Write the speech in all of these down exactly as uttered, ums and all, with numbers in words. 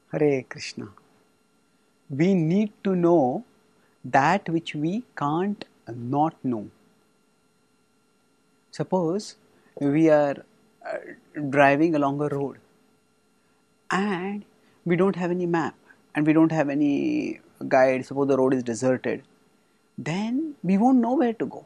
Hare Krishna. We need to know that which we can't not know. Suppose we are uh, driving along a road and we don't have any map and we don't have any guide. Suppose the road is deserted, then we won't know where to go.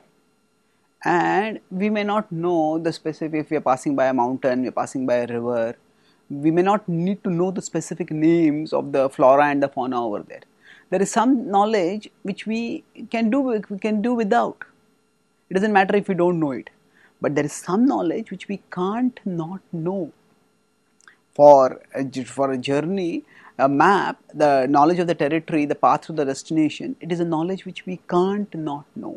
And we may not know the specific, if we are passing by a mountain, we are passing by a river, we may not need to know the specific names of the flora and the fauna over there. There is some knowledge which we can do, we can do without. It doesn't matter if we don't know it. But there is some knowledge which we can't not know. For a, for a journey, a map, the knowledge of the territory, the path to the destination, it is a knowledge which we can't not know.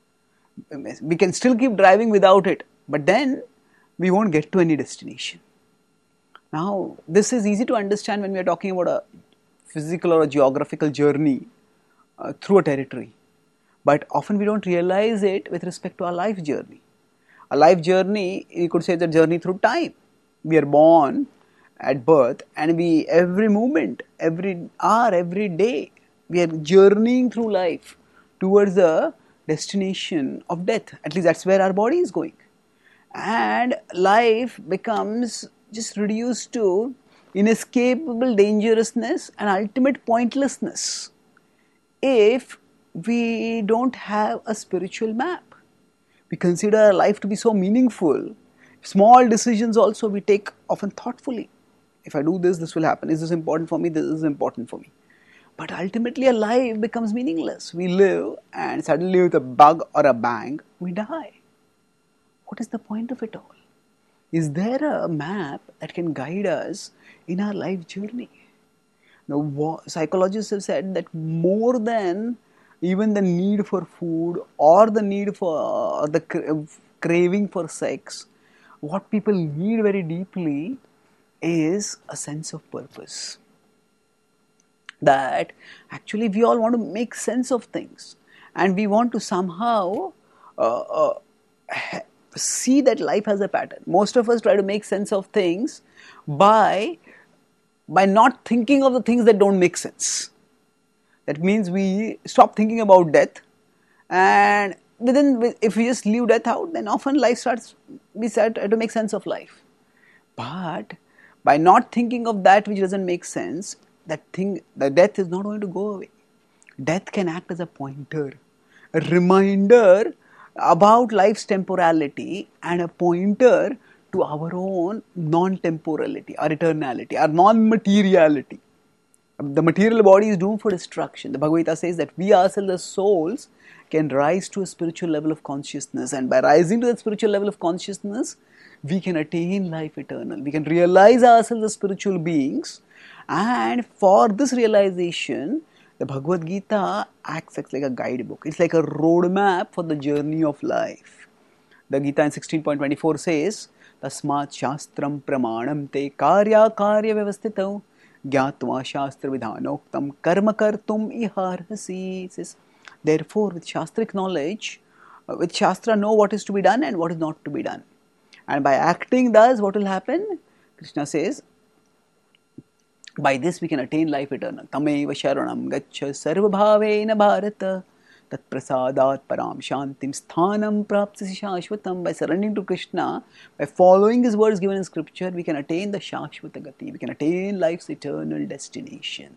We can still keep driving without it, but then we won't get to any destination. Now, this is easy to understand when we are talking about a physical or a geographical journey uh, through a territory. But often we don't realize it with respect to our life journey. A life journey, you could say, the journey through time. We are born at birth and we, every moment, every hour, every day, we are journeying through life towards the destination of death. At least that's where our body is going. And life becomes just reduced to inescapable dangerousness and ultimate pointlessness if we don't have a spiritual map. We consider our life to be so meaningful. Small decisions also we take often thoughtfully. If I do this, this will happen. Is this important for me? This is important for me. But ultimately, a life becomes meaningless. We live and suddenly with a bug or a bang, we die. What is the point of it all? Is there a map that can guide us in our life journey? Now, psychologists have said that more than even the need for food or the need for or the craving for sex, what people need very deeply is a sense of purpose. That actually we all want to make sense of things and we want to somehow uh, uh, see that life has a pattern. Most of us try to make sense of things by, by not thinking of the things that don't make sense. That means we stop thinking about death, and within, if we just leave death out, then often life starts, we start to make sense of life. But by not thinking of that which doesn't make sense, that thing, the death is not going to go away. Death can act as a pointer, a reminder about life's temporality and a pointer to our own non-temporality, our eternality, our non-materiality. The material body is doomed for destruction. The Bhagavad Gita says that we ourselves as souls can rise to a spiritual level of consciousness, and by rising to that spiritual level of consciousness, we can attain life eternal. We can realize ourselves as spiritual beings, and for this realization, the Bhagavad Gita acts like a guidebook. It's like a roadmap for the journey of life. The Gita in sixteen point twenty-four says, Tasmat Shastram Pramanam Te Karya Karya Vyavastitau Gyatva Shastra Vidhanoktam Karma Kartum Iharhasi. Says, therefore, with Shastric knowledge, with Shastra, know what is to be done and what is not to be done. And by acting thus, what will happen? Krishna says, by this we can attain life eternal. Tameva sharanam gaccha sarvabhavena bharata tat prasadat param shantim sthanam prapsasi shashvatam. By surrendering to Krishna, by following his words given in scripture, we can attain the shashvata gati. We can attain life's eternal destination.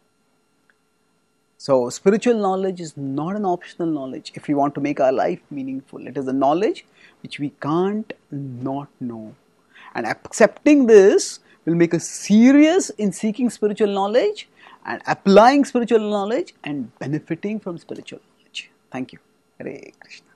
So, spiritual knowledge is not an optional knowledge if we want to make our life meaningful. It is a knowledge which we can't not know. And accepting this will make us serious in seeking spiritual knowledge and applying spiritual knowledge and benefiting from spiritual knowledge. Thank you. Hare Krishna.